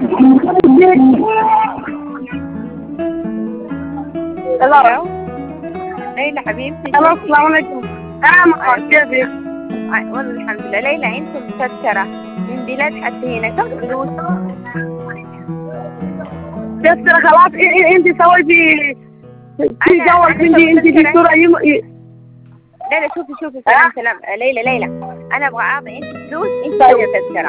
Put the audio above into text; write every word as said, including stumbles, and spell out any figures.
الو. ليلى حبيبتي. الو السلام عليكم. نعم كيفك؟ والله الحمد لله. ليلى انت مستشرة من بلاد حتى هنا كم فلوس؟ تذكرة خلاص انت سويتي في جوال عندي انت دكتورة يم... ليلى شوفي شوفي سلام سلام. ليلى ليلى انا ابغى اعطي انت فلوس انت سوي تذكرة.